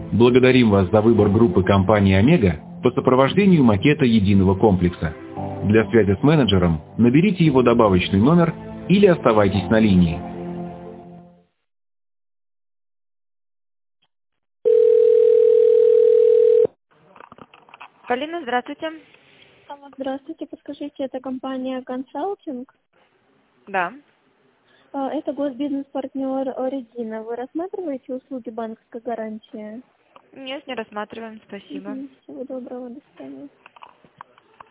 Благодарим вас за выбор группы компании «Омега» по сопровождению макета единого комплекса. Для связи с менеджером наберите его добавочный номер или оставайтесь на линии. Полина, здравствуйте. Здравствуйте, подскажите, это компания «Консалтинг»? Да. Это госбизнес-партнер «Оригина». Вы рассматриваете услуги банковской гарантии? Нет, не рассматриваем, спасибо. Всего доброго, до свидания.